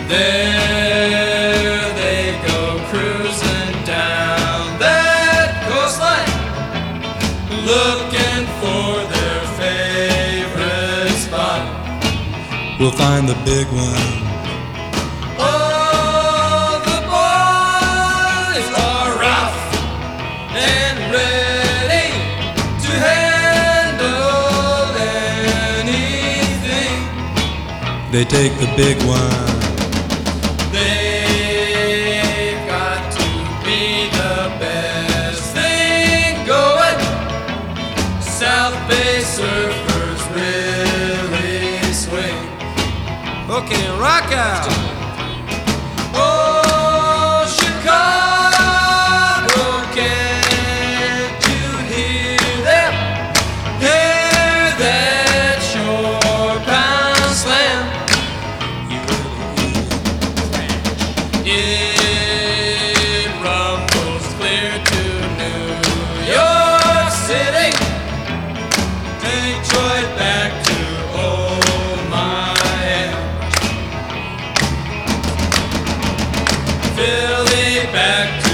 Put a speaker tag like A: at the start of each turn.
A: There they go cruising down that coastline, looking for their favorite spot.
B: We'll find the big one.
A: All the boys are rough and ready to handle anything.
B: They take the big one.
A: They've got to be the best thing going. South Bay surfers really swing.
B: Okay, rock out.
A: Oh, Chicago, can't you hear them? Hear that shore pound slam. It rumbles clear to New York City. Take Detroit back to old Miami. Philly back to